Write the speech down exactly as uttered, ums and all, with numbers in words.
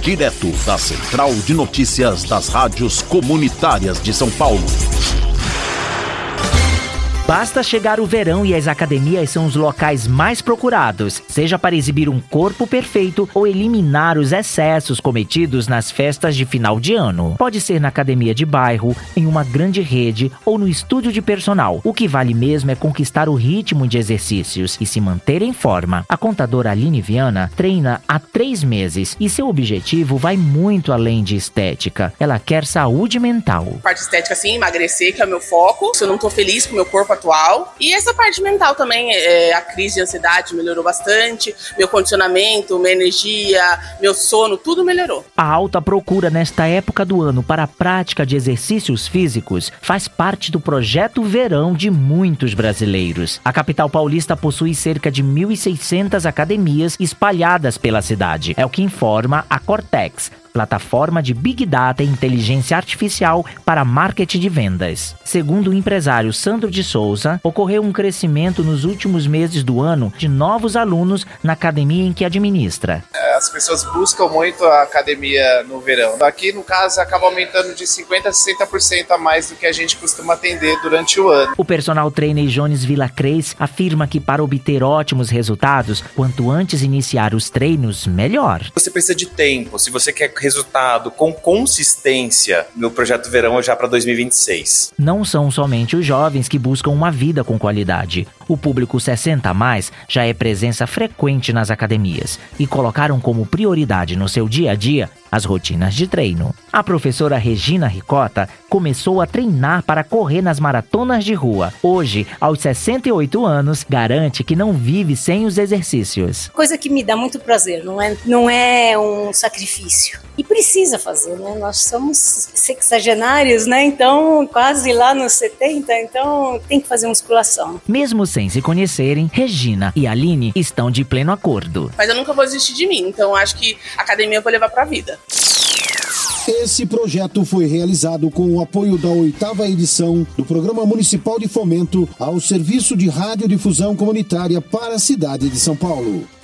direto da Central de Notícias das Rádios Comunitárias de São Paulo. Basta chegar o verão e as academias são os locais mais procurados, seja para exibir um corpo perfeito ou eliminar os excessos cometidos nas festas de final de ano. Pode ser na academia de bairro, em uma grande rede ou no estúdio de personal. O que vale mesmo é conquistar o ritmo de exercícios e se manter em forma. A contadora Aline Viana treina há três meses e seu objetivo vai muito além de estética. Ela quer saúde mental. Parte estética, sim, emagrecer, que é o meu foco. Se eu não tô feliz com o meu corpo atual. E essa parte mental também, é, a crise de ansiedade melhorou bastante, meu condicionamento, minha energia, meu sono, tudo melhorou. A alta procura nesta época do ano para a prática de exercícios físicos faz parte do projeto Verão de muitos brasileiros. A capital paulista possui cerca de mil e seiscentas academias espalhadas pela cidade. É o que informa a Cortex, plataforma de Big Data e Inteligência Artificial para marketing de vendas. Segundo o empresário Sandro de Souza, ocorreu um crescimento nos últimos meses do ano de novos alunos na academia em que administra. As pessoas buscam muito a academia no verão. Aqui, no caso, acaba aumentando de cinquenta por cento a sessenta por cento a mais do que a gente costuma atender durante o ano. O personal trainer Jones Villacres afirma que para obter ótimos resultados, quanto antes iniciar os treinos, melhor. Você precisa de tempo. Se você quer resultado com consistência, meu projeto verão é já para dois mil e vinte e seis. Não são somente os jovens que buscam uma vida com qualidade. O público sessenta a mais já é presença frequente nas academias e colocaram como prioridade no seu dia a dia as rotinas de treino. A professora Regina Ricota começou a treinar para correr nas maratonas de rua. Hoje, aos sessenta e oito anos, garante que não vive sem os exercícios. Coisa que me dá muito prazer, não é, não é um sacrifício. E precisa fazer, né? Nós somos sexagenários, né? Então, quase lá nos setenta, então tem que fazer musculação. Mesmo sem se conhecerem, Regina e Aline estão de pleno acordo. Mas eu nunca vou desistir de mim, então acho que a academia eu vou levar pra vida. Esse projeto foi realizado com o apoio da oitava edição do Programa Municipal de Fomento ao Serviço de Radiodifusão Comunitária para a cidade de São Paulo.